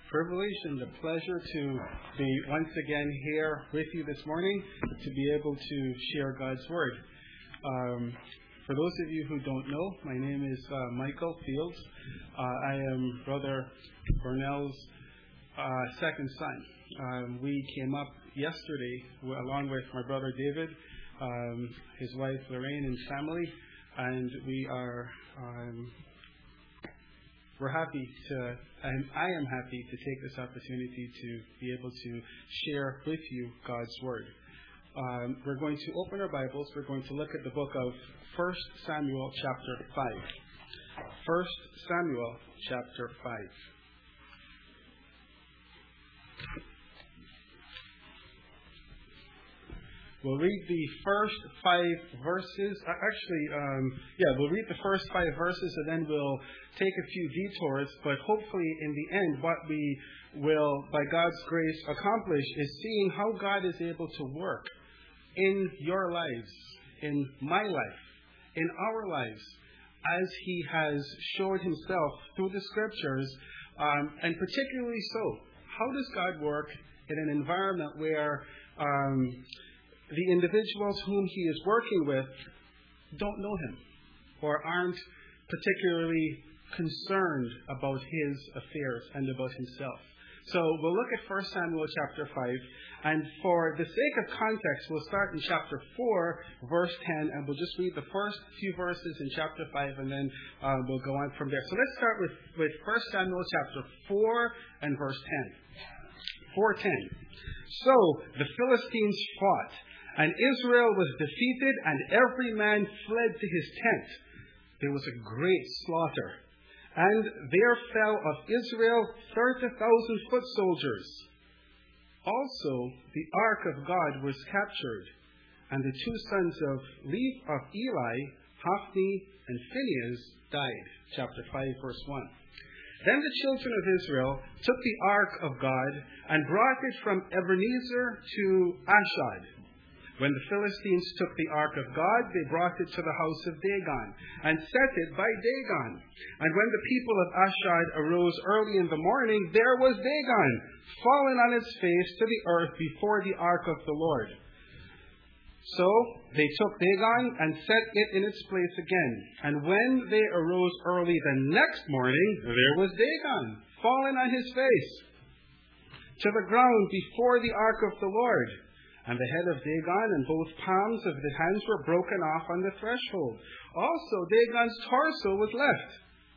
privilege and the pleasure to be once again here with you this morning to be able to share God's Word. For those of you who don't know, my name is Michael Fields. I am Brother Burnell's second son. We came up yesterday along with my brother David, his wife Lorraine and family, and we're happy to, and I am happy to take this opportunity to be able to share with you God's Word. We're going to open our Bibles. We're going to look at the book of 1 Samuel chapter 5. 1 Samuel chapter 5. We'll read the first 5 verses. We'll read the first 5 verses and then we'll take a few detours. But hopefully in the end, what we will, by God's grace, accomplish is seeing how God is able to work in your lives, in my life, in our lives, as He has showed Himself through the Scriptures, and particularly so. How does God work in an environment where the individuals whom He is working with don't know Him or aren't particularly concerned about His affairs and about Himself? So we'll look at 1 Samuel chapter 5, and for the sake of context, we'll start in chapter 4, verse 10, and we'll just read the first few verses in chapter 5, and then we'll go on from there. So let's start with 1 Samuel chapter 4 and verse 10. 4:10. So the Philistines fought, and Israel was defeated, and every man fled to his tent. There was a great slaughter. And there fell of Israel 30,000 foot soldiers. Also, the ark of God was captured, and the 2 sons of Eli, Hophni and Phinehas, died. Chapter 5, verse 1. Then the children of Israel took the ark of God and brought it from Ebenezer to Ashdod. When the Philistines took the ark of God, they brought it to the house of Dagon and set it by Dagon. And when the people of Ashdod arose early in the morning, there was Dagon, fallen on its face to the earth before the ark of the Lord. So they took Dagon and set it in its place again. And when they arose early the next morning, there was Dagon, fallen on his face to the ground before the ark of the Lord. And the head of Dagon and both palms of the hands were broken off on the threshold. Also, Dagon's torso was left.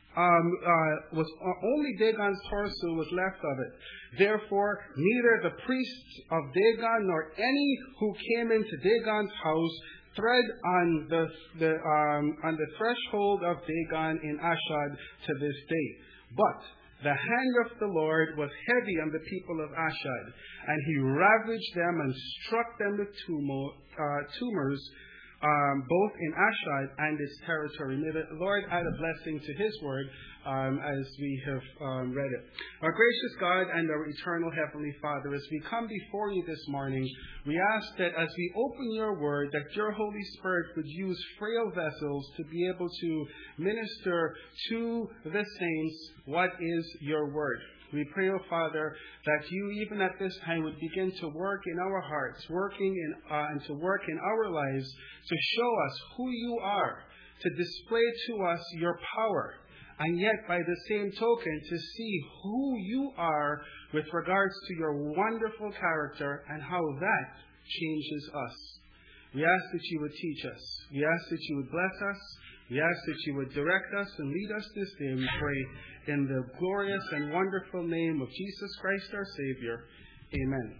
Only Dagon's torso was left of it. Therefore, neither the priests of Dagon nor any who came into Dagon's house tread on the threshold of Dagon in Ashdod to this day. But the hand of the Lord was heavy on the people of Ashdod, and He ravaged them and struck them with tumors, both in Ashdod and its territory. May the Lord add a blessing to His word as we have read it. Our gracious God and our eternal Heavenly Father, as we come before you this morning, we ask that as we open your word, that your Holy Spirit would use frail vessels to be able to minister to the saints what is your word. We pray, O Father, that you, even at this time, would begin to work in our hearts, and to work in our lives, to show us who you are, to display to us your power, and yet, by the same token, to see who you are with regards to your wonderful character and how that changes us. We ask that you would teach us. We ask that you would bless us. We ask that you would direct us and lead us this day, we pray, in the glorious and wonderful name of Jesus Christ our Savior. Amen.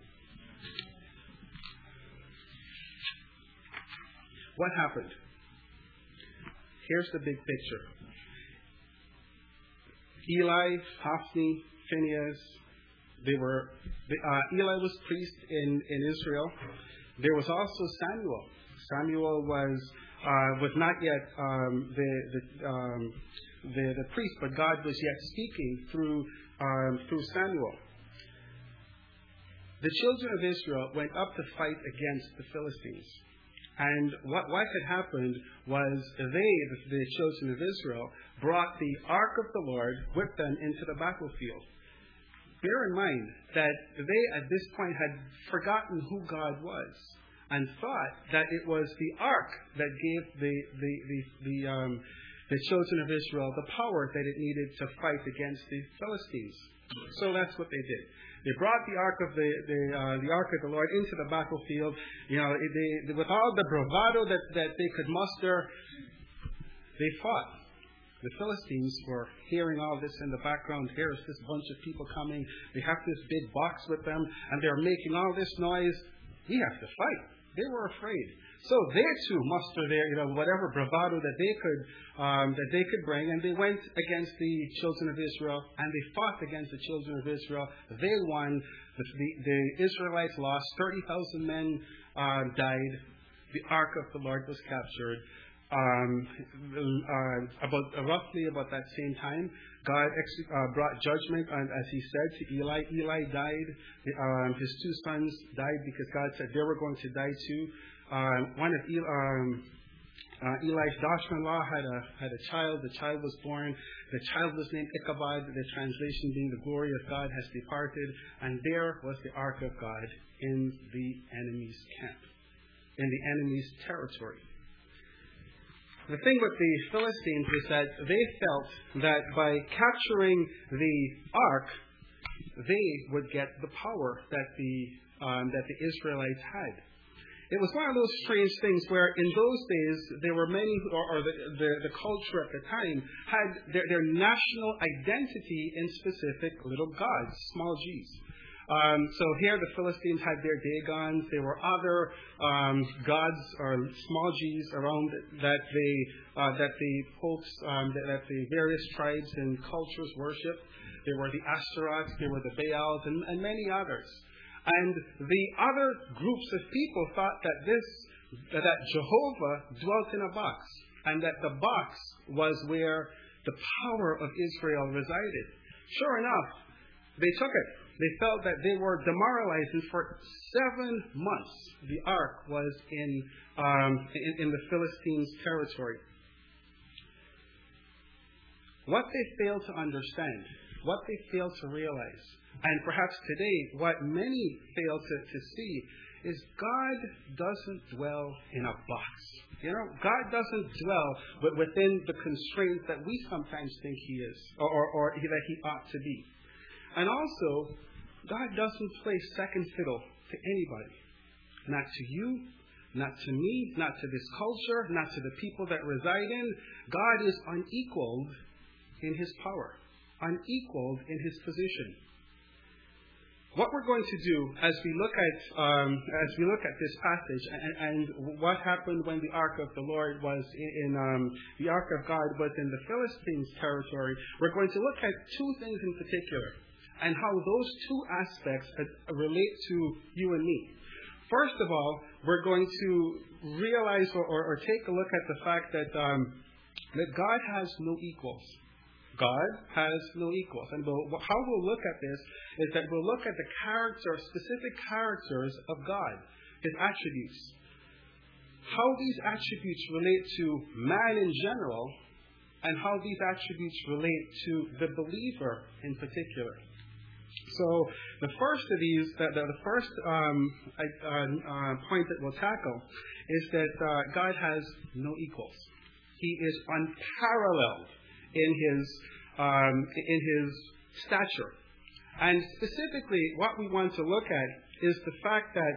What happened? Here's the big picture. Eli, Hophni, Phinehas, Eli was priest in Israel. There was also Samuel. Samuel was not yet the priest, but God was yet speaking through Samuel. The children of Israel went up to fight against the Philistines. And what had happened was the children of Israel, brought the ark of the Lord with them into the battlefield. bear in mind that they at this point had forgotten who God was and thought that it was the ark that gave the children of Israel the power that it needed to fight against the Philistines. So that's what they did. They brought the ark of the Lord into the battlefield. With all the bravado that they could muster, they fought. The Philistines were hearing all this in the background. Here's this bunch of people coming. They have this big box with them, and they're making all this noise. We have to fight. They were afraid. So they too mustered their, whatever bravado that they could bring, and they went against the children of Israel, and they fought against the children of Israel. They won. The Israelites lost. 30,000 men died. The ark of the Lord was captured. Roughly about that same time, God brought judgment, as He said, to Eli. Eli died. His two sons died because God said they were going to die too. One of Eli's daughter-in-law had a child. The child was born. The child was named Ichabod. The translation being the glory of God has departed. And there was the ark of God in the enemy's camp, in the enemy's territory. The thing with the Philistines is that they felt that by capturing the ark, they would get the power that the Israelites had. It was one of those strange things where in those days there were many, or the culture at the time had their national identity in specific little gods, small g's. So here the Philistines had their Dagons. There were other gods or small g's around that the folks, that the various tribes and cultures worshipped. There were the Ashtaroths, there were the Baals, and many others. And the other groups of people thought that Jehovah dwelt in a box, and that the box was where the power of Israel resided. Sure enough, they took it. They felt that they were demoralized, and for 7 months the ark was in the Philistines' territory. What they failed to understand, what they failed to realize, and perhaps today what many fail to see, is God doesn't dwell in a box. God doesn't dwell within the constraints that we sometimes think He is, or that He ought to be. And also, God doesn't play second fiddle to anybody. Not to you, not to me, not to this culture, not to the people that reside in. God is unequaled in His power, unequaled in His position. What we're going to do as we look at this passage and what happened when the ark of the Lord was the ark of God was in the Philistines' territory, we're going to look at two things in particular, and how those two aspects relate to you and me. First of all, we're going to realize or take a look at the fact that God has no equals. God has no equals. And how we'll look at this is that we'll look at the specific characters of God, His attributes. How these attributes relate to man in general, and how these attributes relate to the believer in particular. So the first of these, the first point that we'll tackle is that God has no equals. He is unparalleled in his stature. And specifically, what we want to look at is the fact that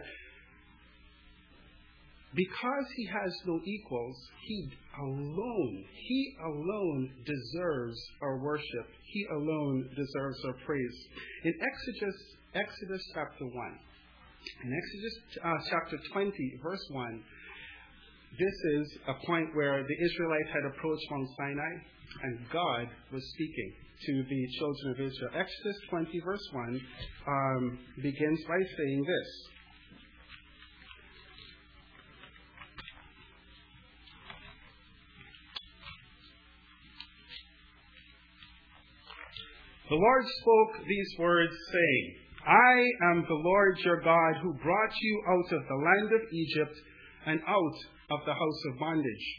because He has no equals, He alone deserves our worship. He alone deserves our praise. In Exodus chapter 1, in Exodus chapter 20, verse 1, this is a point where the Israelites had approached Mount Sinai, and God was speaking to the children of Israel. Exodus 20, verse 1 begins by saying this. The Lord spoke these words, saying, I am the Lord your God, who brought you out of the land of Egypt and out of the house of bondage.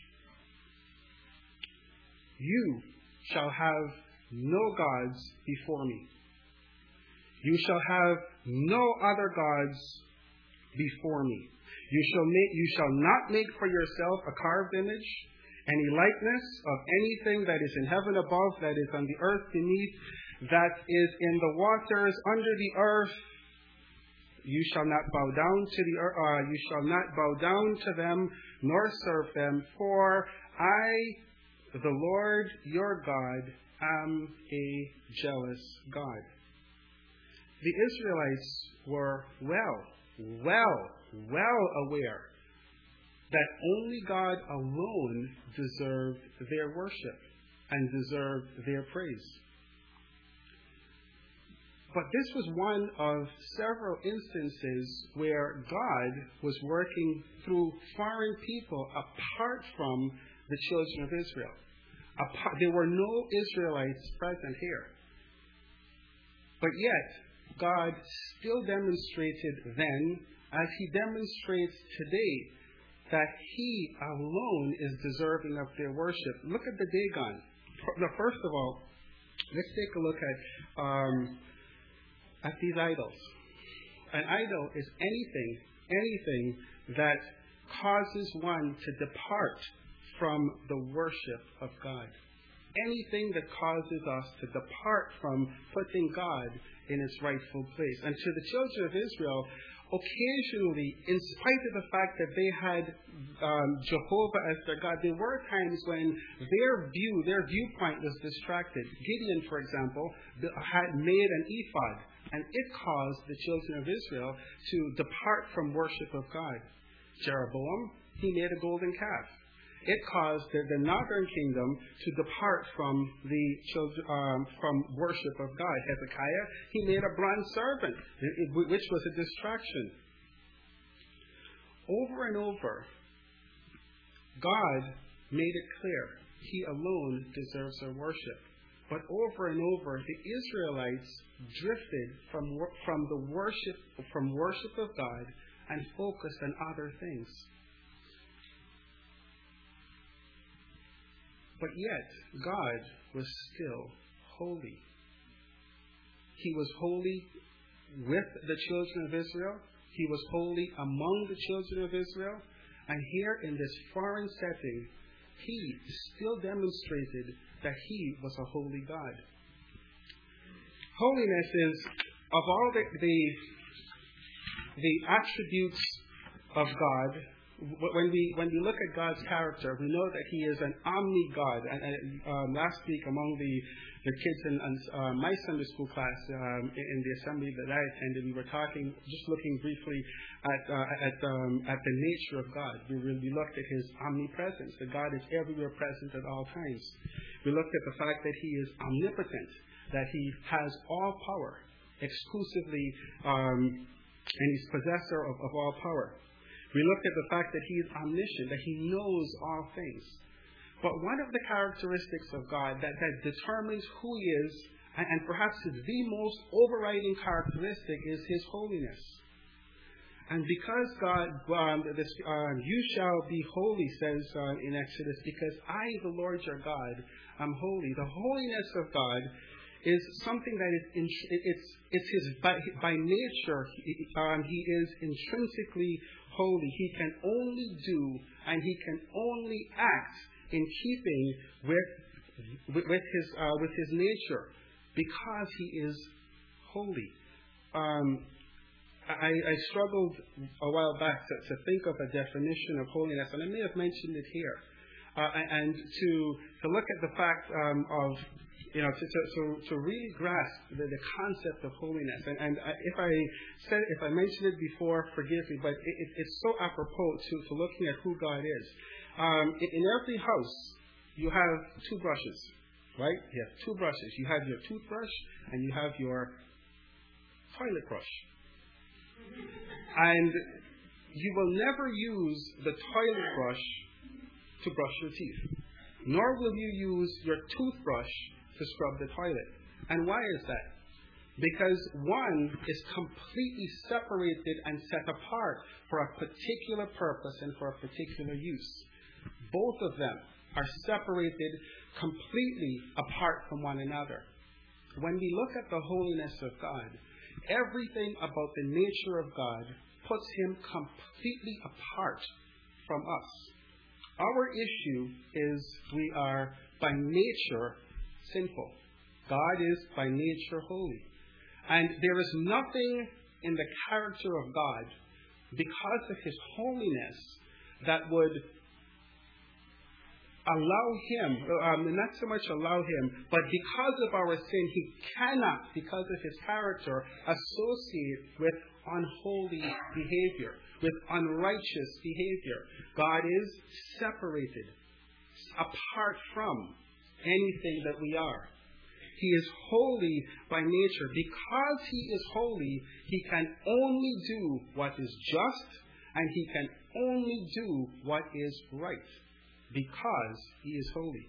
You shall have no gods before me. You shall have no other gods before me. You shall not make for yourself a carved image, any likeness of anything that is in heaven above, that is on the earth beneath, that is in the waters under the earth. You shall not bow down to the earth. You shall not bow down to them, nor serve them. For I, the Lord your God, am a jealous God. The Israelites were well aware that only God alone deserved their worship and deserved their praise. But this was one of several instances where God was working through foreign people apart from the children of Israel. There were no Israelites present here. But yet, God still demonstrated then, as He demonstrates today, that He alone is deserving of their worship. Look at the Dagon. First of all, let's take a look at these idols. An idol is anything that causes one to depart from the worship of God. Anything that causes us to depart from putting God in its rightful place. And to the children of Israel, occasionally, in spite of the fact that they had Jehovah as their God, there were times when their viewpoint was distracted. Gideon, for example, had made an ephod, and it caused the children of Israel to depart from worship of God. Jeroboam, he made a golden calf. It caused the northern kingdom to depart from from worship of God. Hezekiah, he made a bronze serpent, which was a distraction. Over and over, God made it clear He alone deserves our worship. But over and over, the Israelites drifted from worship of God and focused on other things. But yet, God was still holy. He was holy with the children of Israel. He was holy among the children of Israel. And here in this foreign setting, He still demonstrated that He was a holy God. Holiness is, of all the attributes of God, when we look at God's character, we know that He is an omni-God. And last week, among the kids in my Sunday school class in the assembly that I attended, we were talking, just looking briefly at the nature of God. We looked at His omnipresence, that God is everywhere present at all times. We looked at the fact that He is omnipotent, that He has all power exclusively, and He's possessor of all power. We looked at the fact that He is omniscient, that He knows all things. But one of the characteristics of God that determines who He is, and perhaps is the most overriding characteristic, is His holiness. And because God, you shall be holy, says in Exodus, because I, the Lord your God, am holy. The holiness of God is something that it's His by nature. He is intrinsically holy. He can only do and He can only act in keeping with His nature, because He is holy. I struggled a while back to think of a definition of holiness, and I may have mentioned it here. And to look at the fact of, to really grasp the concept of holiness. And if I mentioned it before, forgive me, but it's so apropos to looking at who God is. In every house, you have two brushes, right? You have two brushes. You have your toothbrush and you have your toilet brush. And you will never use the toilet brush to brush your teeth, nor will you use your toothbrush to scrub the toilet. And why is that? Because one is completely separated and set apart for a particular purpose and for a particular use. Both of them are separated completely apart from one another. When we look at the holiness of God, everything about the nature of God puts him completely apart from us. Our issue is we are by nature sinful. God is by nature holy. And there is nothing in the character of God, because of his holiness, that would allow him, not so much allow him, but because of our sin, he cannot, because of his character, associate with unholy behavior, with unrighteous behavior. God is separated, apart from anything that we are. He is holy by nature. Because he is holy, he can only do what is just, and he can only do what is right, because he is holy.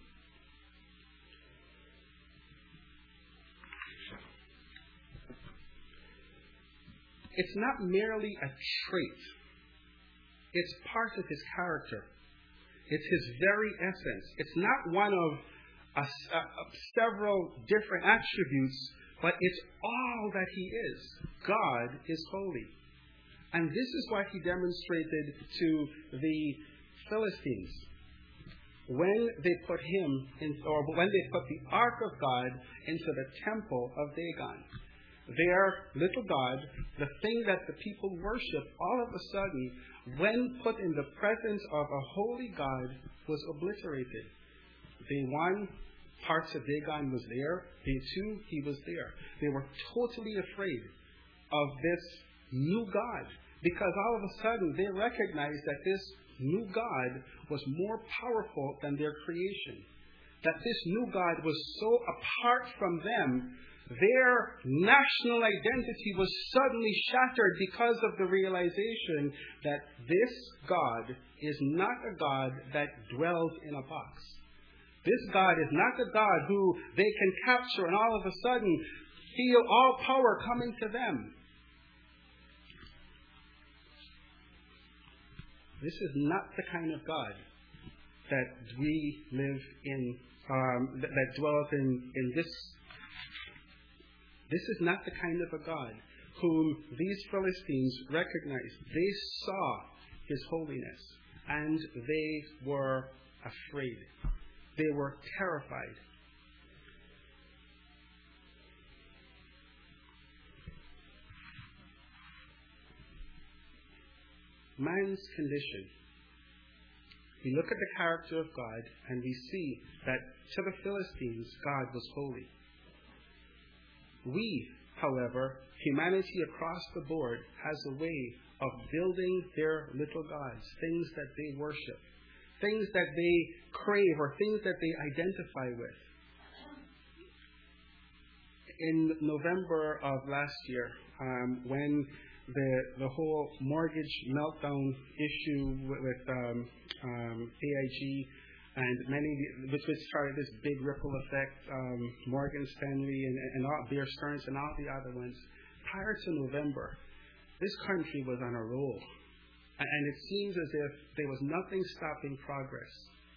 It's not merely a trait. It's part of his character. It's his very essence. It's not one of several different attributes, but it's all that he is. God is holy. And this is what he demonstrated to the Philistines. When they put him in, or when they put the ark of God into the temple of Dagon, their little god, the thing that the people worship, all of a sudden, when put in the presence of a holy God, was obliterated. Day one, parts of Dagon was there. Day two, he was there. They were totally afraid of this new God, because all of a sudden they recognized that this new God was more powerful than their creation. That this new God was so apart from them, their national identity was suddenly shattered because of the realization that this God is not a God that dwells in a box. This God is not a God who they can capture and all of a sudden feel all power coming to them. This is not the kind of God that we live in, that dwells in this. This is not the kind of a God whom these Philistines recognized. They saw his holiness and they were afraid. They were terrified. Man's condition. We look at the character of God and we see that to the Philistines, God was holy. We, however, humanity across the board has a way of building their little gods, things that they worship, things that they crave, or things that they identify with. In November of last year, when the whole mortgage meltdown issue with AIG and which started this big ripple effect, Morgan Stanley and all, Bear Stearns and all the other ones, prior to November, this country was on a roll. And it seems as if there was nothing stopping progress.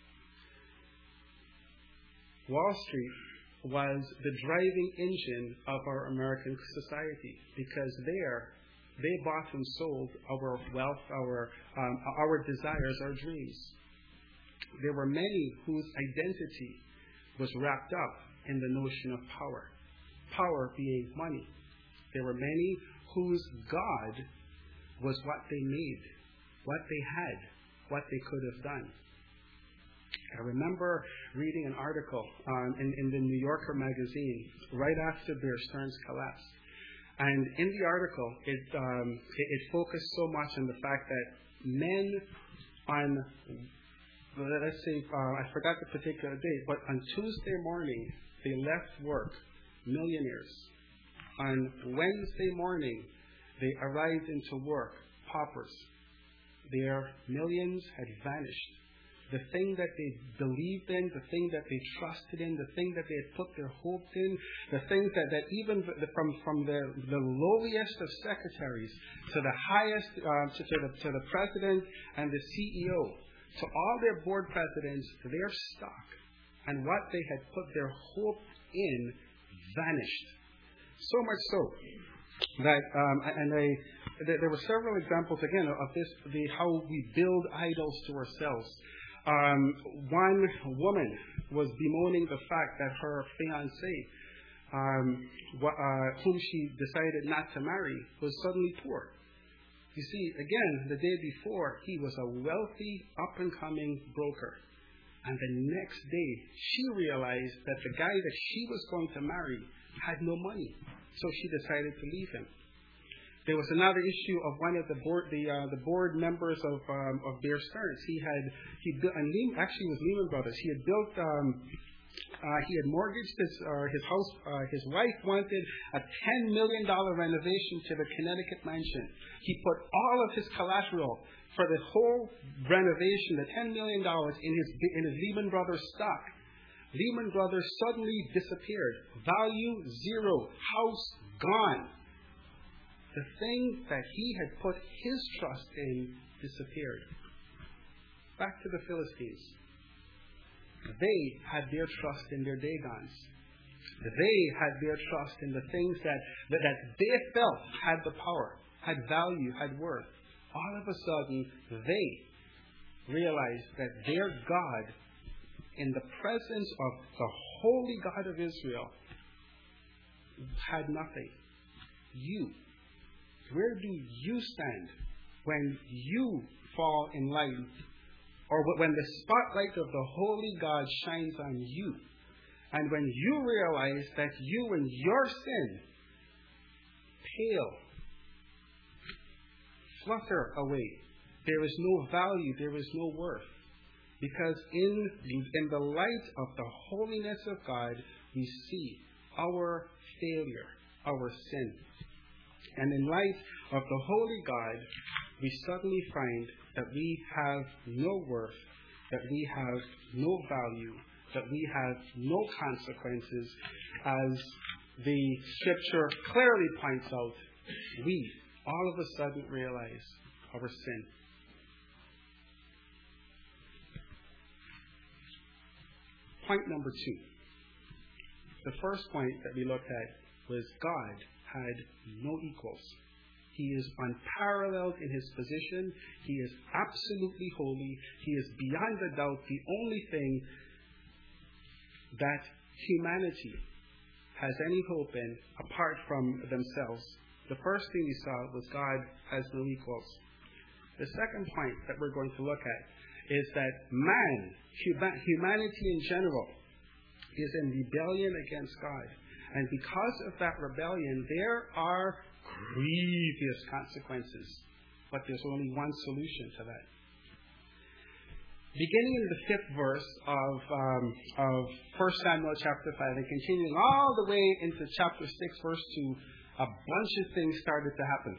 Wall Street was the driving engine of our American society, because they bought and sold our wealth, our desires, our dreams. There were many whose identity was wrapped up in the notion of power. Power being money. There were many whose God was what they made, what they had, what they could have done. I remember reading an article in the New Yorker magazine right after Bear Stearns collapsed. And in the article, it focused so much on the fact that men on, let's say, I forgot the particular date, but on Tuesday morning, they left work, millionaires. On Wednesday morning, they arrived into work, paupers. Their millions had vanished. The thing that they believed in, the thing that they trusted in, the thing that they had put their hope in, the things that even from the lowliest of secretaries to the highest, to the president and the CEO, to all their board presidents, their stock and what they had put their hope in vanished. So much so There were several examples again of this, how we build idols to ourselves. One woman was bemoaning the fact that her fiancé, whom she decided not to marry, was suddenly poor. You see, again, the day before, he was a wealthy, up-and-coming broker. And the next day, she realized that the guy that she was going to marry had no money. So she decided to leave him. There was another issue of one of the board members of Bear Stearns. He built, and actually it was Lehman Brothers. He had mortgaged his house. His wife wanted a $10 million renovation to the Connecticut mansion. He put all of his collateral for the whole renovation, the $10 million, in his Lehman Brothers stock. Lehman Brothers suddenly disappeared. Value zero. House gone. The thing that he had put his trust in disappeared. Back to the Philistines. They had their trust in their Dagons. They had their trust in the things that they felt had the power, had value, had worth. All of a sudden, they realized that their God, in the presence of the holy God of Israel, had nothing. Where do you stand when you fall in light, or when the spotlight of the holy God shines on you, and when you realize that you and your sin pale, flutter away? There is no value, there is no worth. Because in the light of the holiness of God, we see our failure, our sin. And in light of the holy God, we suddenly find that we have no worth, that we have no value, that we have no consequences. As the scripture clearly points out, we all of a sudden realize our sin. Point number 2. The first point that we looked at was God had no equals. He is unparalleled in his position. He is absolutely holy. He is beyond a doubt the only thing that humanity has any hope in apart from themselves. The first thing we saw was God has no equals. The second point that we're going to look at is that humanity in general, is in rebellion against God. And because of that rebellion, there are grievous consequences. But there's only one solution to that. Beginning in the 5th verse of 1 Samuel chapter 5 and continuing all the way into chapter 6, verse 2, a bunch of things started to happen.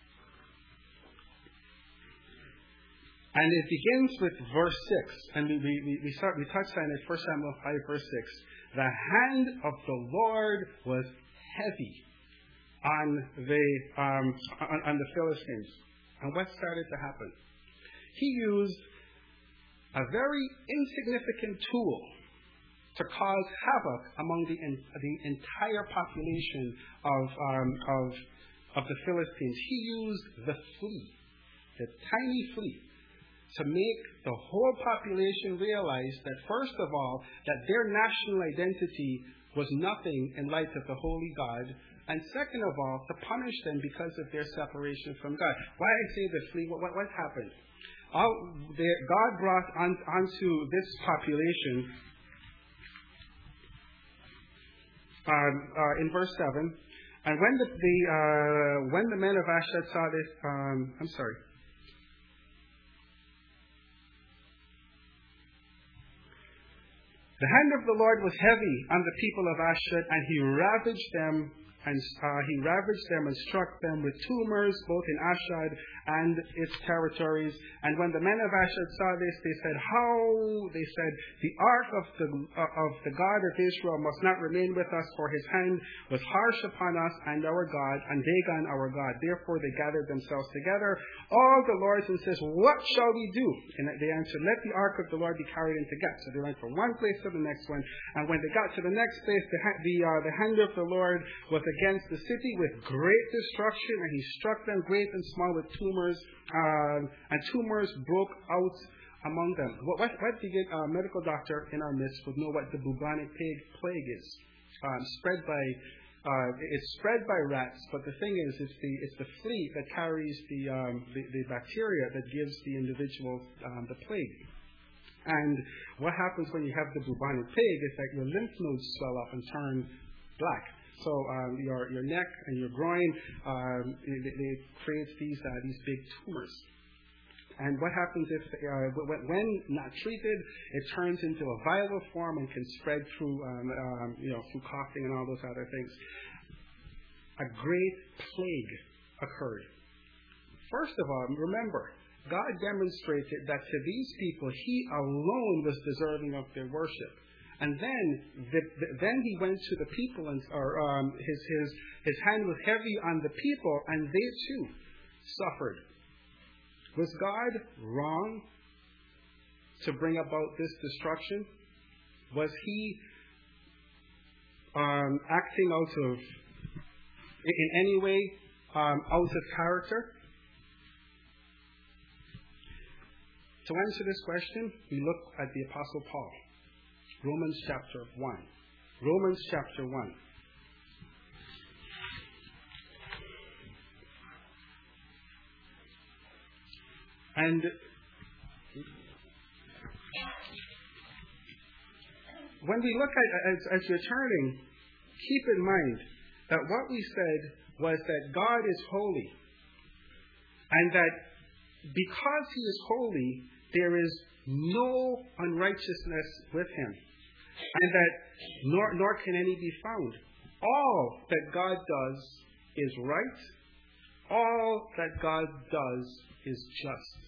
And it begins with verse 6. And we touched on it, 1 Samuel 5, verse 6. The hand of the Lord was heavy on the Philistines. And what started to happen? He used a very insignificant tool to cause havoc among the entire population of the Philistines. He used the flea, the tiny flea, to make the whole population realize that, first of all, that their national identity was nothing in light of the holy God, and second of all, to punish them because of their separation from God. Why I say the flea? What happened? God brought onto this population, in verse 7, and when the men of Ashdod saw this, the hand of the Lord was heavy on the people of Ashdod, and he ravaged them and struck them with tumors both in Ashdod and its territories. And when the men of Ashdod saw this, they said, "How?" They said, "The ark of the God of Israel must not remain with us, for his hand was harsh upon us and our God, and Dagon our God." Therefore they gathered themselves together, all the lords, and says, "What shall we do?" And they answered, "Let the ark of the Lord be carried into Gath." So they went from one place to the next one. And when they got to the next place, the hand of the Lord was against the city with great destruction, and he struck them great and small with tumors, and tumors broke out among them. What a medical doctor in our midst would know what the bubonic plague is. It's spread by rats, but the thing is, it's the flea that carries the bacteria that gives the individual the plague. And what happens when you have the bubonic plague is that your lymph nodes swell up and turn black. So your neck and your groin, they create these big tumors. And what happens if, when not treated, it turns into a viral form and can spread through coughing and all those other things. A great plague occurred. First of all, remember, God demonstrated that to these people, he alone was deserving of their worship. And then he went to the people, and his hand was heavy on the people, and they too suffered. Was God wrong to bring about this destruction? Was he acting in any way out of character? To answer this question, we look at the Apostle Paul. Romans chapter 1. Romans chapter 1. And when we look at, as you're turning, keep in mind that what we said was that God is holy. And that because he is holy, there is no unrighteousness with him. And that nor can any be found. All that God does is right. All that God does is just.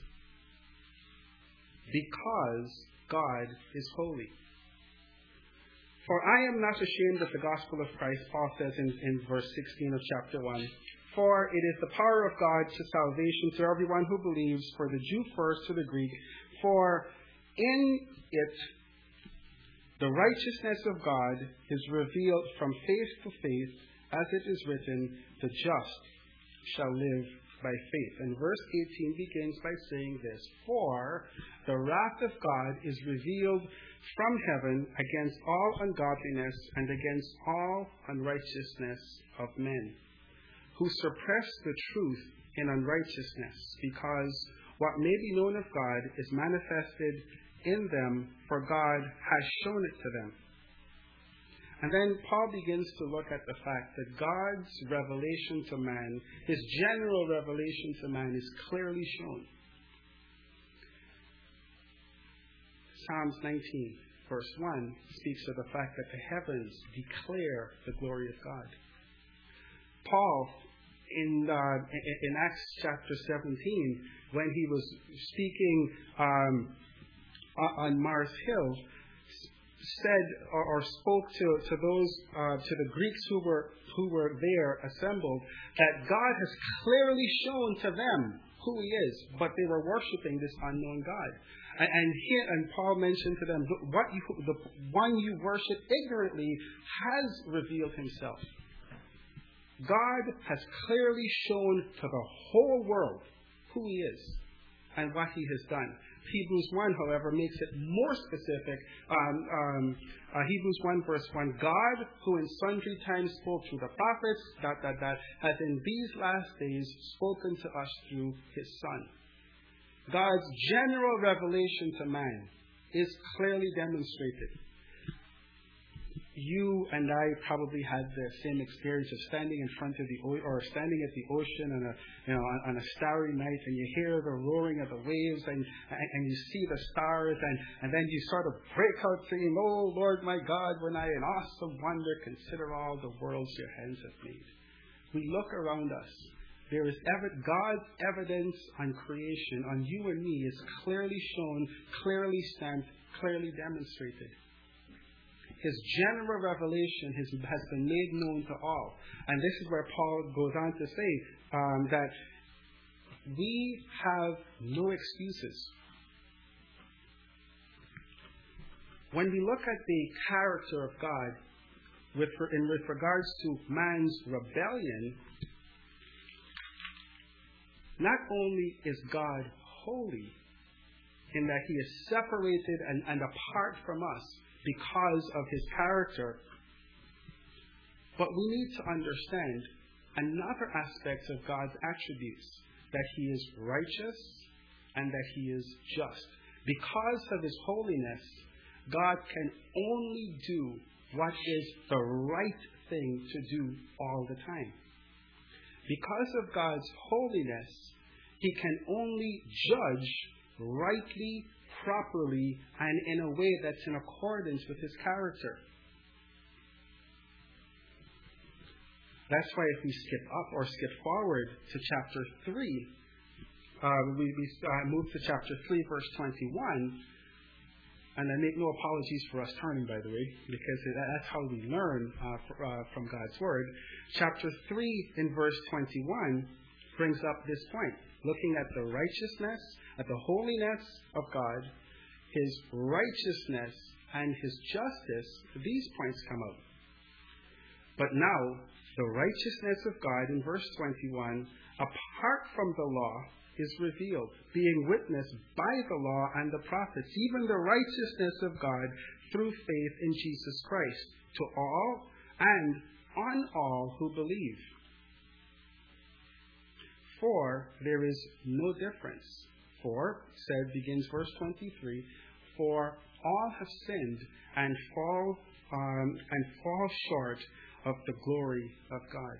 Because God is holy. For I am not ashamed of the gospel of Christ, Paul says in verse 16 of chapter 1. For it is the power of God to salvation to everyone who believes, for the Jew first, to the Greek. For in it the righteousness of God is revealed from faith to faith, as it is written, the just shall live by faith. And verse 18 begins by saying this, for the wrath of God is revealed from heaven against all ungodliness and against all unrighteousness of men, who suppress the truth in unrighteousness, because what may be known of God is manifested in them, for God has shown it to them. And then Paul begins to look at the fact that God's revelation to man, his general revelation to man, is clearly shown. Psalms 19, verse 1, speaks of the fact that the heavens declare the glory of God. Paul, in Acts chapter 17, when he was speaking on Mars Hill, said or spoke to the Greeks who were there assembled, that God has clearly shown to them who he is, but they were worshiping this unknown God. And Paul mentioned to them, the one you worship ignorantly has revealed himself. God has clearly shown to the whole world who he is and what he has done. Hebrews 1, however, makes it more specific. Hebrews 1, verse 1, God, who in sundry times spoke through the prophets, has in these last days spoken to us through his Son. God's general revelation to man is clearly demonstrated. You and I probably had the same experience of standing in front of standing at the ocean on a starry night, and you hear the roaring of the waves, and you see the stars, and then you sort of break out saying, "Oh Lord my God, when I in awesome wonder consider all the worlds your hands have made." We look around us. there is God's evidence on creation, on you and me, is clearly shown, clearly stamped, clearly demonstrated. His general revelation has been made known to all. And this is where Paul goes on to say that we have no excuses. When we look at the character of God with regards to man's rebellion, not only is God holy in that he is separated and apart from us because of his character, but we need to understand another aspect of God's attributes, that he is righteous and that he is just. Because of his holiness, God can only do what is the right thing to do all the time. Because of God's holiness, he can only judge rightly, properly, and in a way that's in accordance with his character. That's why if we skip up or skip forward to chapter 3, we move to chapter 3, verse 21, and I make no apologies for us turning, by the way, because that's how we learn from God's Word. Chapter 3 in verse 21 brings up this point. Looking at the righteousness, at the holiness of God, his righteousness and his justice, these points come out. But now, the righteousness of God in verse 21, apart from the law, is revealed, being witnessed by the law and the prophets, even the righteousness of God through faith in Jesus Christ, to all and on all who believe. For there is no difference. For, begins verse 23, for all have sinned and fall short of the glory of God.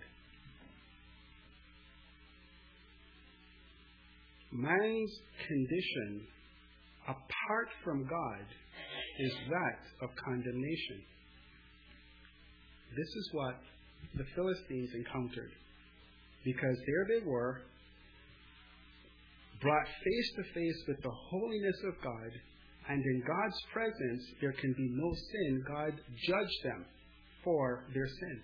Man's condition, apart from God, is that of condemnation. This is what the Philistines encountered. Because there they were, brought face to face with the holiness of God, and in God's presence there can be no sin. God judged them for their sin.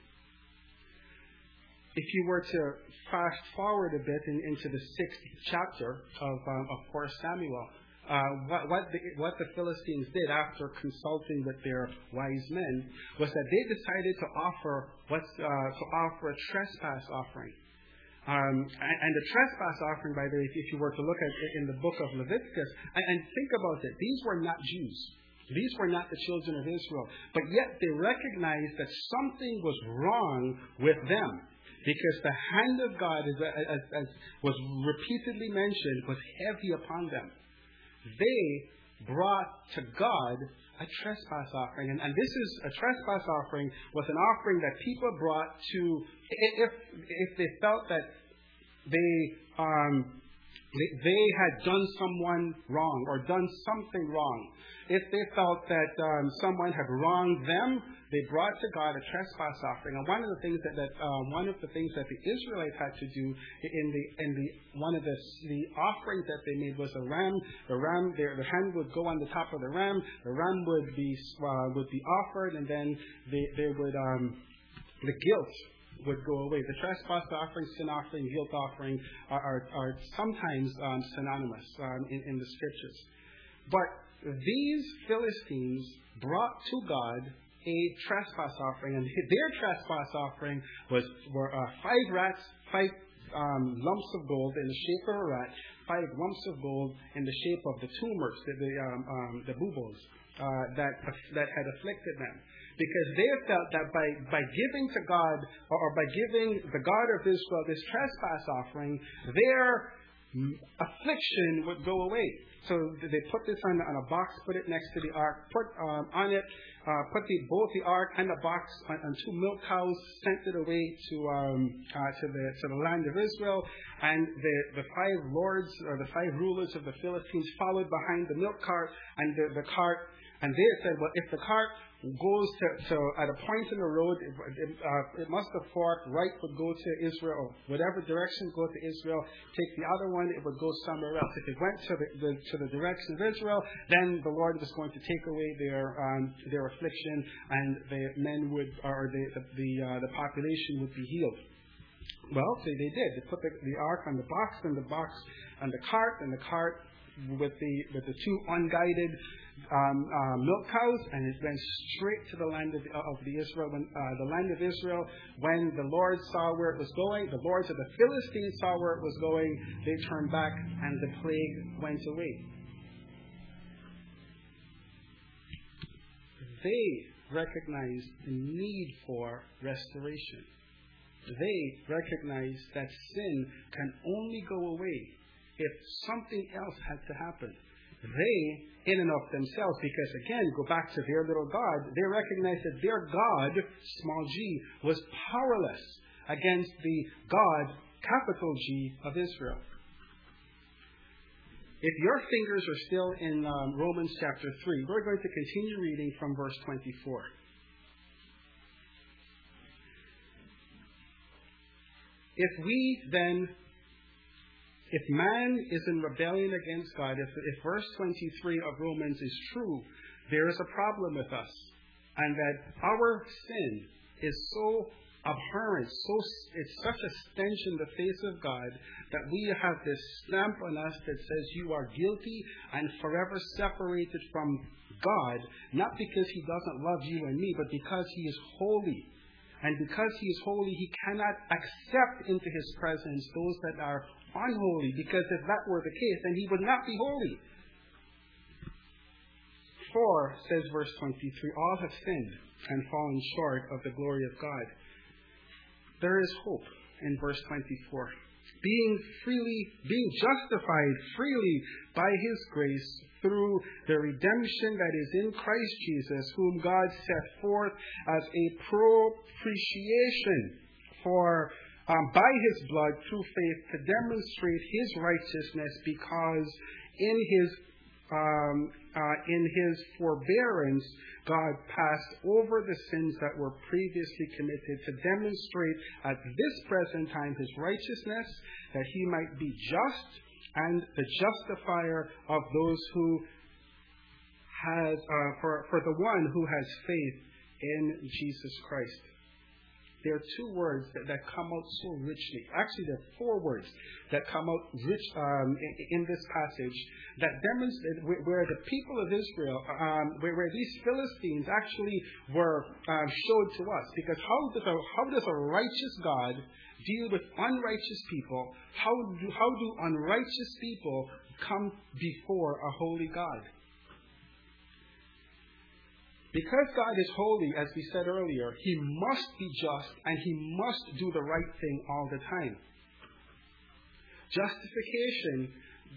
If you were to fast forward a bit into the 6th chapter of 1 Samuel, what the Philistines did after consulting with their wise men was that they decided to offer a trespass offering. And the trespass offering, by the way, if you were to look at it in the book of Leviticus, and think about it, these were not Jews. These were not the children of Israel. But yet they recognized that something was wrong with them. Because the hand of God, as was repeatedly mentioned, was heavy upon them. They brought to God a trespass offering. And this is a trespass offering was an offering that people brought to, if they felt that they had done someone wrong or done something wrong. If they felt that someone had wronged them, they brought to God a trespass offering. And one of the things that the Israelites had to do one of the offerings that they made was a ram. The hand would go on the top of the ram. The ram would be offered, and then the guilt would go away. The trespass offering, sin offering, guilt offering are sometimes synonymous in the scriptures. But these Philistines brought to God a trespass offering, and their trespass offering were 5 rats, 5 lumps of gold in the shape of a rat, 5 lumps of gold in the shape of the tumors, the buboes that had afflicted them. Because they felt that by giving to God, or by giving the God of Israel this trespass offering, their affliction would go away. So they put this on a box, put it next to the ark, put on it, both the ark and the box on 2 milk cows, sent it away to the land of Israel, and the 5 lords or the 5 rulers of the Philistines followed behind the milk cart and the cart, and they said, well, if the cart goes to at a point in the road, it must have forked. Right would go to Israel, or whatever direction go to Israel. Take the other one, it would go somewhere else. If it went to the direction of Israel, then the Lord was going to take away their affliction, and the men would, or the population would be healed. Well, so they did. They put the ark on the box, and the box on the cart, and the cart with the two unguided milk cows, and it went straight to the land of Israel. When the land of Israel, when the Lord saw where it was going, the lords of the Philistines saw where it was going. They turned back, and the plague went away. They recognized the need for restoration. They recognized that sin can only go away if something else had to happen. They, in and of themselves, because again, go back to their little God, they recognized that their God, small g, was powerless against the God, capital G, of Israel. If your fingers are still in Romans chapter 3, we're going to continue reading from verse 24. If man is in rebellion against God, if verse 23 of Romans is true, there is a problem with us. And that our sin is so abhorrent, it's such a stench in the face of God, that we have this stamp on us that says you are guilty and forever separated from God, not because He doesn't love you and me, but because He is holy. And because He is holy, He cannot accept into His presence those that are unholy, because if that were the case, then He would not be holy. For, says verse 23, all have sinned and fallen short of the glory of God. There is hope in verse 24. Being justified freely by His grace through the redemption that is in Christ Jesus, whom God set forth as a propitiation for by His blood through faith to demonstrate His righteousness, because in His forbearance God passed over the sins that were previously committed, to demonstrate at this present time His righteousness, that He might be just and the justifier of those who has for the one who has faith in Jesus Christ. There are two words that come out so richly. Actually, there are four words that come out rich in this passage that demonstrate where the people of Israel, where these Philistines actually were showed to us. Because how does a righteous God deal with unrighteous people? How do unrighteous people come before a holy God? Because God is holy, as we said earlier, He must be just and He must do the right thing all the time. Justification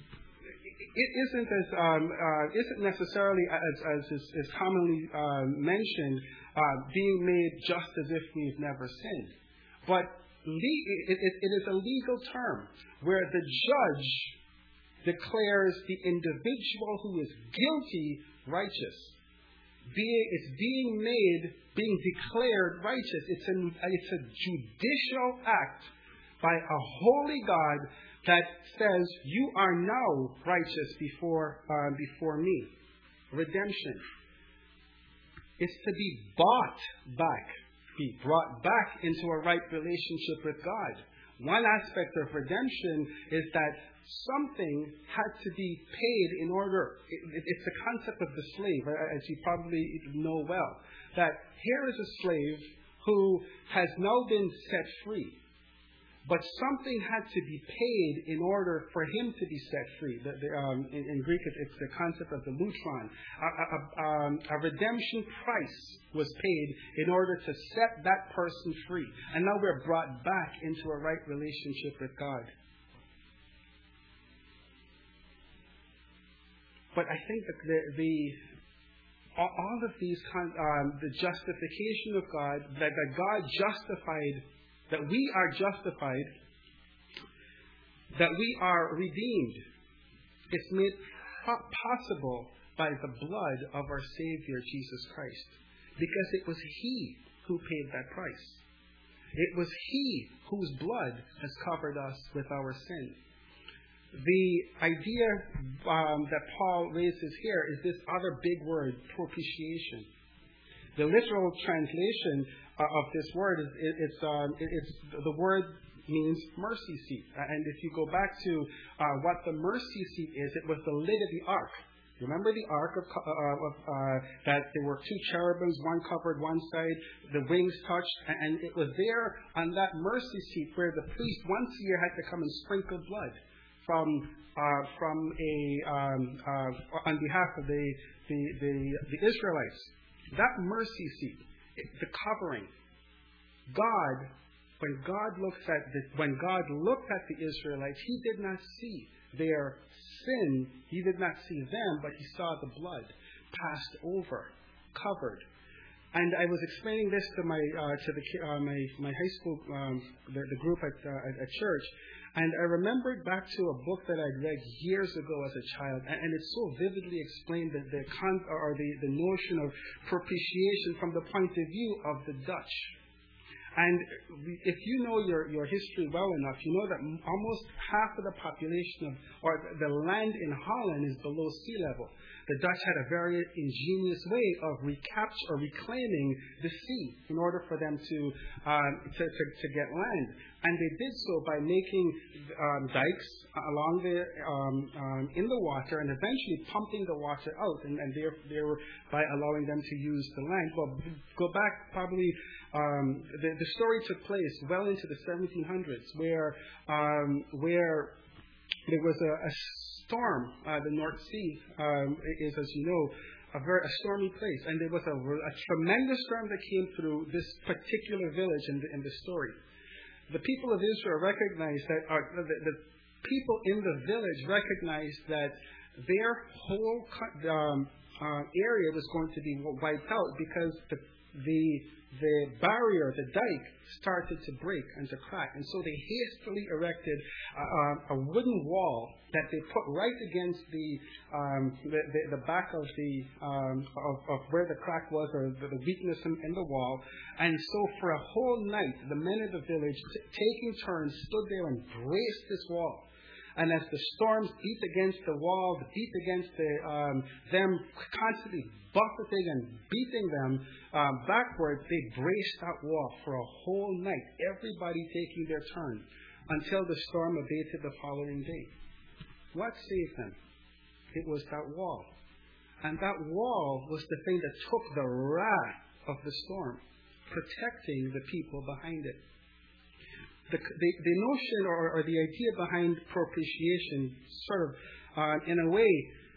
isn't necessarily, as is commonly mentioned, being made just as if we've never sinned. But it is a legal term where the judge declares the individual who is guilty righteous. Being declared righteous. It's a judicial act by a holy God that says you are now righteous before me. Redemption. It's to be brought back into a right relationship with God. One aspect of redemption is that something had to be paid in order. It's the concept of the slave, as you probably know well. That here is a slave who has now been set free. But something had to be paid in order for him to be set free. In Greek, it's the concept of the lutron. A redemption price was paid in order to set that person free. And now we're brought back into a right relationship with God. But I think that all of these, the justification of God, that God justified, that we are justified, that we are redeemed, it's made possible by the blood of our Savior, Jesus Christ. because it was He who paid that price. It was He whose blood has covered us with our sin. The idea that Paul raises here is this other big word, propitiation. The literal translation of this word is the word means mercy seat. And if you go back to what the mercy seat is, it was the lid of the ark. Remember the ark that there were two cherubims, one covered one side, the wings touched, and it was there on that mercy seat where the priest once a year had to come and sprinkle blood on behalf of the Israelites. That mercy seat, the covering. When God looked at the Israelites, He did not see their sin. He did not see them, but He saw the blood passed over, covered. And I was explaining this to my high school, the group at church, and I remembered back to a book that I'd read years ago as a child, and it so vividly explained the notion of propitiation from the point of view of the Dutch. And if you know your history well enough, you know that almost half of the population or the land in Holland is below sea level. The Dutch had a very ingenious way of reclaiming the sea in order for them to get land. And they did so by making dikes along in the water and eventually pumping the water out, and thereby allowing them to use the land. Well, go back probably. The story took place well into the 1700s, where there was a storm. The North Sea is, as you know, a stormy place, and there was a tremendous storm that came through this particular village in the story. The people of Israel recognized that the people in the village recognized that their whole area was going to be wiped out because the barrier, the dike, started to break and to crack. And so they hastily erected a wooden wall that they put right against the back of where the crack was, or the weakness in the wall. And so for a whole night, the men of the village, taking turns, stood there and braced this wall. And as the storms beat against the wall, beat against them, constantly buffeting and beating them backwards, they braced that wall for a whole night, everybody taking their turn, until the storm abated the following day. What saved them? It was that wall. And that wall was the thing that took the wrath of the storm, protecting the people behind it. The notion or the idea behind propitiation, sort of in a way,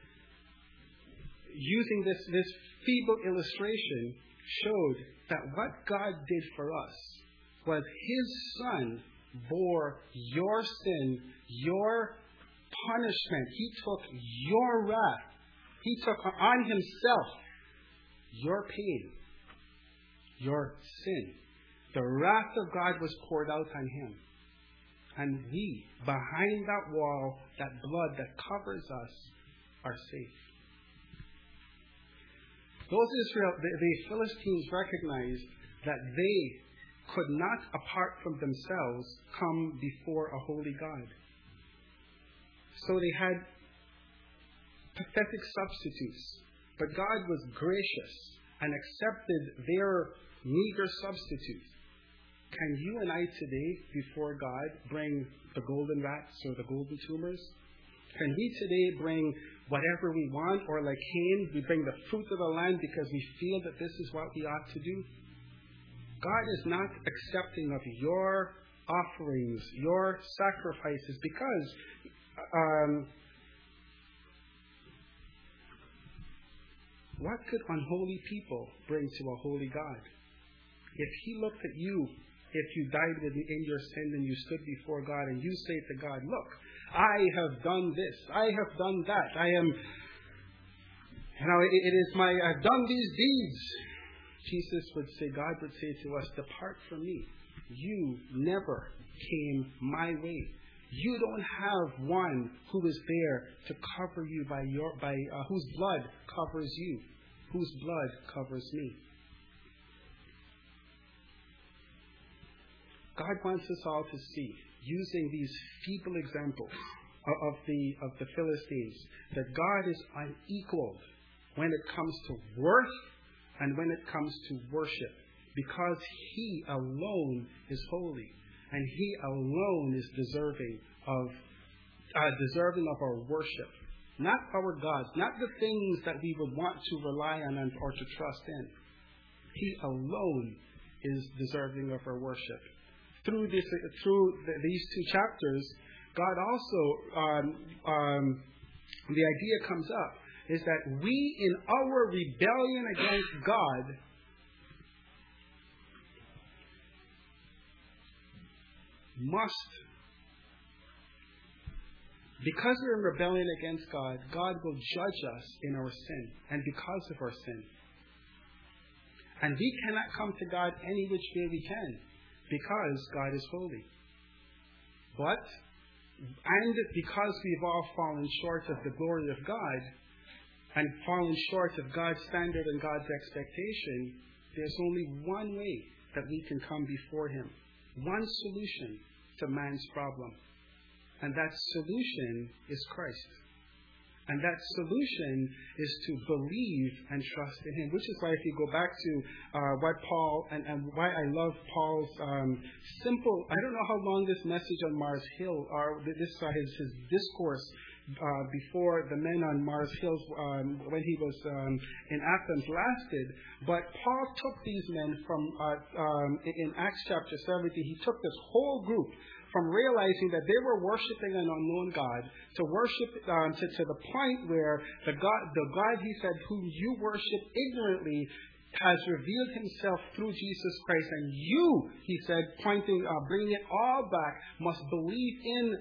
using this feeble illustration, showed that what God did for us was His Son bore your sin, your punishment. He took your wrath. He took on Himself your pain, your sin. The wrath of God was poured out on Him. And we, behind that wall, that blood that covers us, are safe. The Philistines recognized that they could not, apart from themselves, come before a holy God. So they had pathetic substitutes. But God was gracious and accepted their meager substitute. Can you and I today, before God, bring the golden rats or the golden tumors? Can we today bring whatever we want, or like Cain, we bring the fruit of the land because we feel that this is what we ought to do? God is not accepting of your offerings, your sacrifices, because what could unholy people bring to a holy God? If He looked at you, if you died in your sin and you stood before God and you say to God, look, I have done this, I have done that, I've done these deeds. Jesus would say, God would say to us, depart from me. You never came my way. You don't have one who is there to cover you whose blood covers you, whose blood covers me. God wants us all to see, using these feeble examples of the Philistines, that God is unequaled when it comes to worth and when it comes to worship, because He alone is holy and He alone is deserving of our worship. Not our gods, not the things that we would want to rely on or to trust in. He alone is deserving of our worship. Through these two chapters, God also, the idea comes up, is that we, in our rebellion against God, must, because we're in rebellion against God, God will judge us in our sin and because of our sin. And we cannot come to God any which way we can because God is holy. And because we've all fallen short of the glory of God and fallen short of God's standard and God's expectation, there's only one way that we can come before Him. One solution to man's problem. And that solution is Christ. And that solution is to believe and trust in Him. Which is why, if you go back to what Paul, and why I love Paul's simple, I don't know how long this message on Mars Hill, or his discourse before the men on Mars Hill when he was in Athens lasted. But Paul took these men from, in Acts chapter 17, he took this whole group from realizing that they were worshiping an unknown God to worship to the point where the God, he said, whom you worship ignorantly, has revealed Himself through Jesus Christ, and you, he said, bringing it all back, must believe in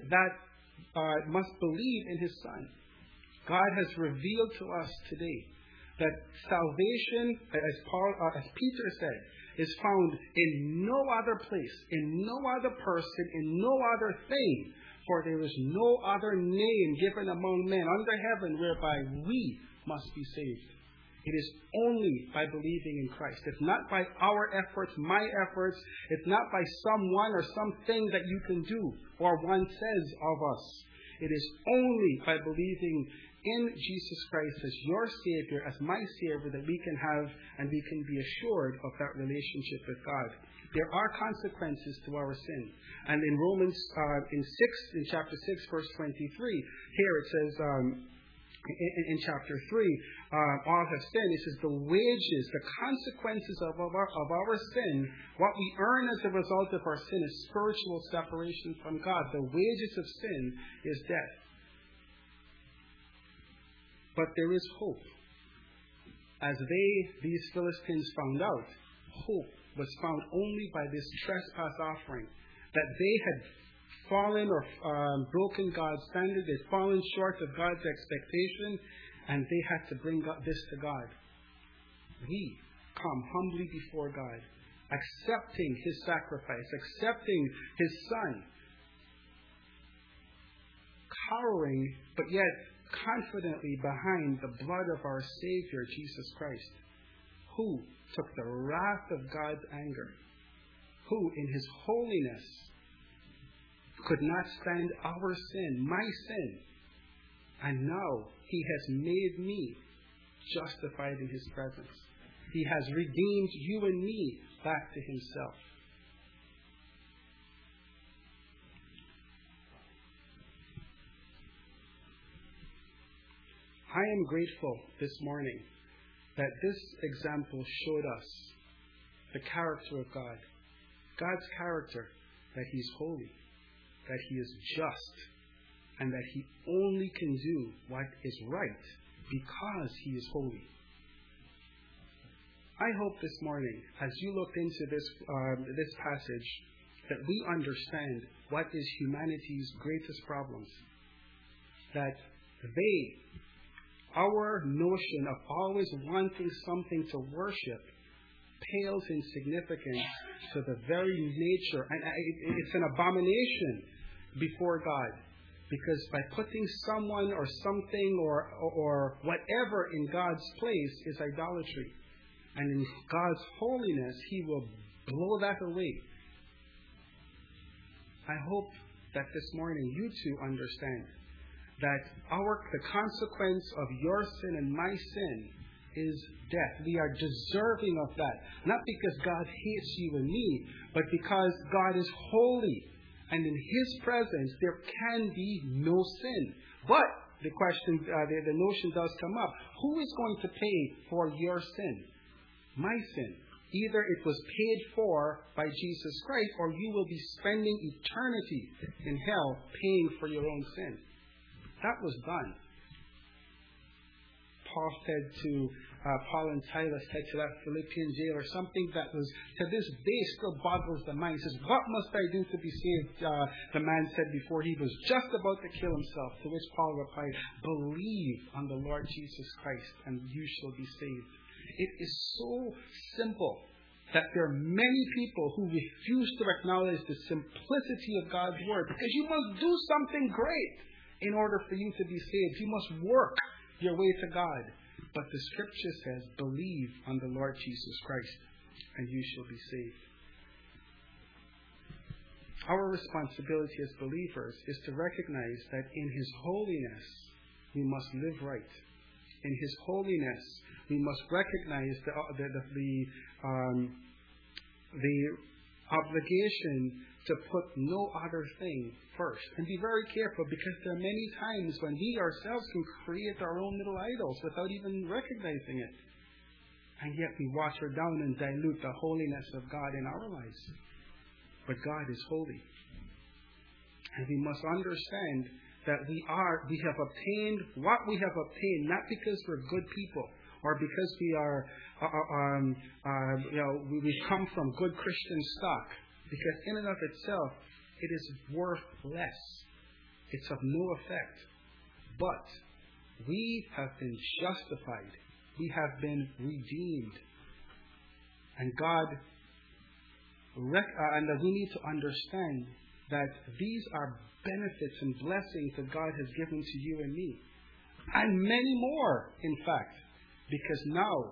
His Son. God has revealed to us today that salvation, as Peter said, is found in no other place, in no other person, in no other thing. For there is no other name given among men under heaven whereby we must be saved. It is only by believing in Christ. It's not by our efforts, my efforts. It's not by someone or something that you can do or one says of us. It is only by believing in Jesus Christ as your Savior, as my Savior, that we can have and we can be assured of that relationship with God. There are consequences to our sin. And in Romans, in chapter 6, verse 23, here it says, in chapter 3, all have sinned. It says the wages, the consequences of our sin, what we earn as a result of our sin is spiritual separation from God. The wages of sin is death. But there is hope. As these Philistines found out, hope was found only by this trespass offering. That they had fallen or broken God's standard, they'd fallen short of God's expectation, and they had to bring this to God. We come humbly before God, accepting His sacrifice, accepting His Son, cowering, but yet confidently behind the blood of our Savior, Jesus Christ, who took the wrath of God's anger, who in His holiness could not stand our sin, my sin, and now He has made me justified in His presence. He has redeemed you and me back to Himself. I am grateful this morning that this example showed us the character of God. God's character, that He's holy, that He is just, and that He only can do what is right because He is holy. I hope this morning, as you look into this passage, that we understand what is humanity's greatest problems. That our notion of always wanting something to worship pales in significance to the very nature, and it's an abomination before God. Because by putting someone or something or whatever in God's place is idolatry. And in God's holiness, He will blow that away. I hope that this morning you too understand that the consequence of your sin and my sin is death. We are deserving of that. Not because God hates you and me, but because God is holy. And in His presence, there can be no sin. But the question, the notion does come up. Who is going to pay for your sin? My sin. Either it was paid for by Jesus Christ, or you will be spending eternity in hell paying for your own sin. That was done. Paul and Silas said to that Philippian jailer something that was, to this day, still boggles the mind. He says, "What must I do to be saved?" The man said before he was just about to kill himself. To which Paul replied, "Believe on the Lord Jesus Christ, and you shall be saved." It is so simple that there are many people who refuse to acknowledge the simplicity of God's Word, because you must do something great in order for you to be saved. You must work your way to God. But the Scripture says, believe on the Lord Jesus Christ, and you shall be saved. Our responsibility as believers is to recognize that in His holiness, we must live right. In His holiness, we must recognize the obligation to put no other thing first. And be very careful, because there are many times when we ourselves can create our own little idols without even recognizing it. And yet we water down and dilute the holiness of God in our lives. But God is holy. And we must understand that we have obtained what we have obtained, not because we're good people, or because we are, we come from good Christian stock. Because in and of itself, it is worth less. It's of no effect. But we have been justified. We have been redeemed. And and that we need to understand that these are benefits and blessings that God has given to you and me. And many more, in fact. Because now,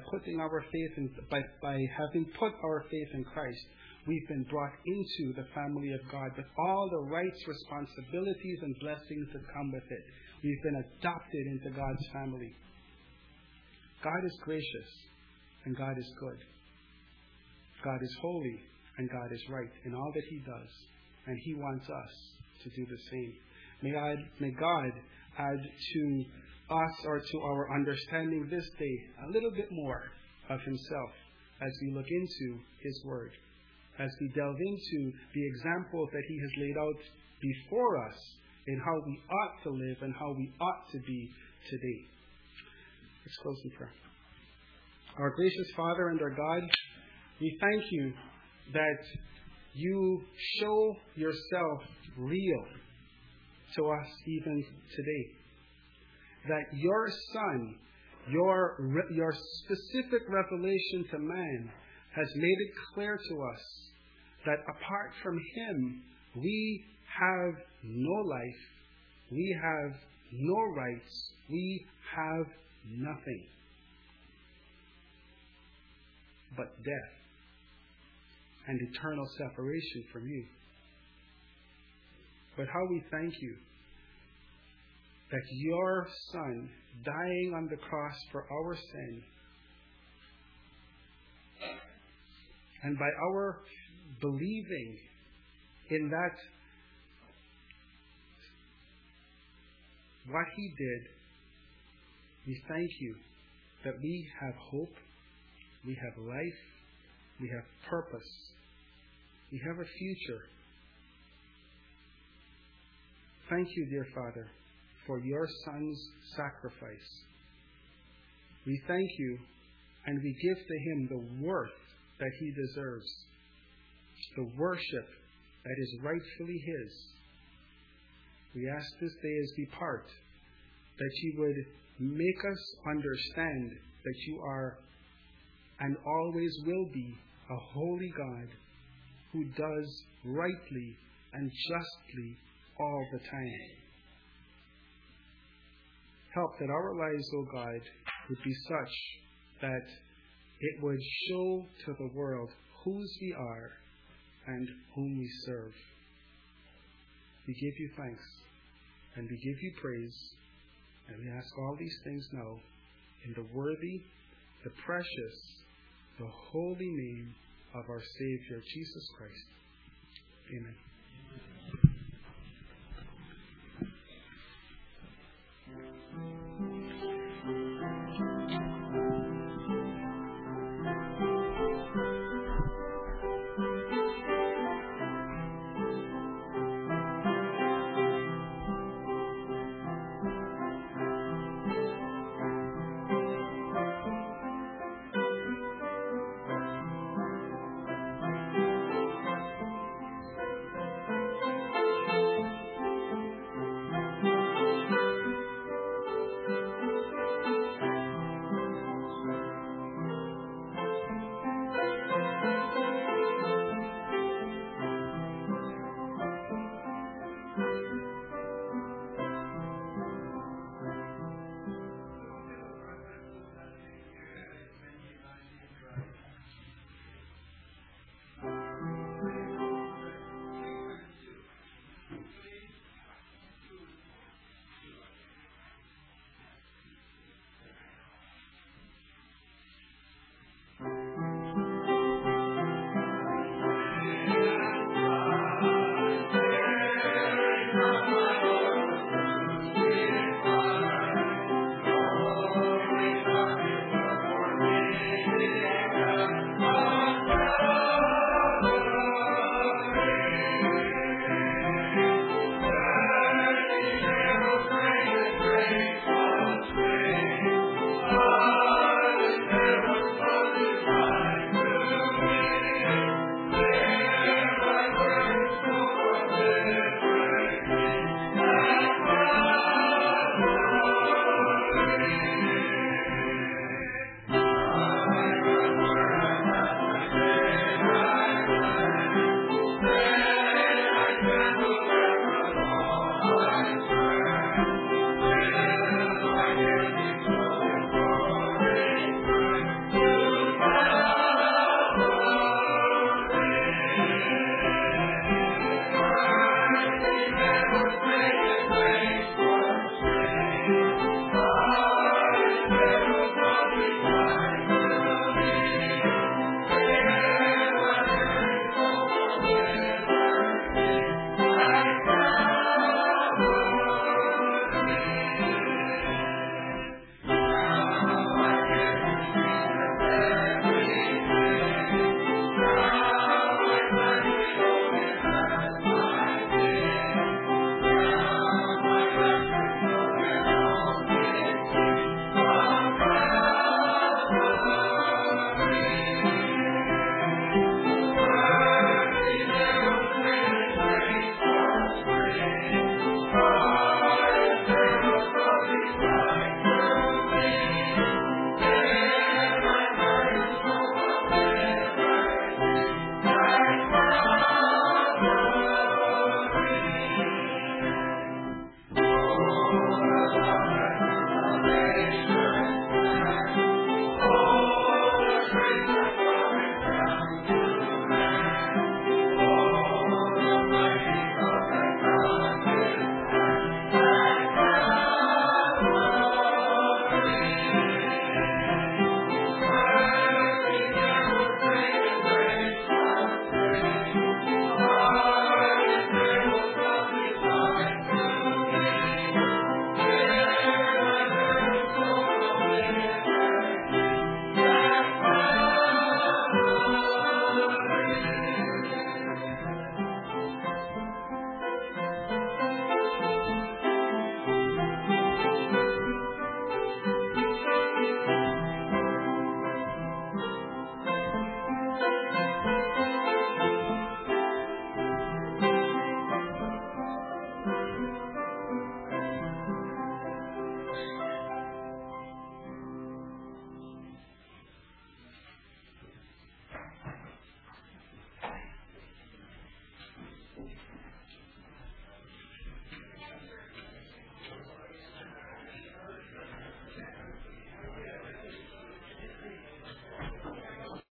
by having put our faith in Christ, we've been brought into the family of God with all the rights, responsibilities, and blessings that come with it. We've been adopted into God's family. God is gracious, and God is good. God is holy, and God is right in all that He does. And He wants us to do the same. May God add to us, or to our understanding this day, a little bit more of Himself as we look into His Word, as we delve into the examples that He has laid out before us in how we ought to live and how we ought to be today. Let's close in prayer. Our gracious Father and our God, we thank You that You show Yourself real to us even today. That Your Son, your specific revelation to man, has made it clear to us that apart from Him, we have no life, we have no rights, we have nothing but death and eternal separation from You. But how we thank You that Your Son, dying on the cross for our sin, and by our believing in that, what He did, we thank You that we have hope, we have life, we have purpose, we have a future. Thank You, dear Father, for Your Son's sacrifice. We thank You, and we give to Him the worth that He deserves, the worship that is rightfully His. We ask this day as we part, that You would make us understand that You are and always will be a holy God who does rightly and justly all the time. Help that our lives, O God, would be such that it would show to the world whose we are and whom we serve. We give you thanks and we give you praise, and we ask all these things now in the worthy, the precious, the holy name of our Savior, Jesus Christ. Amen.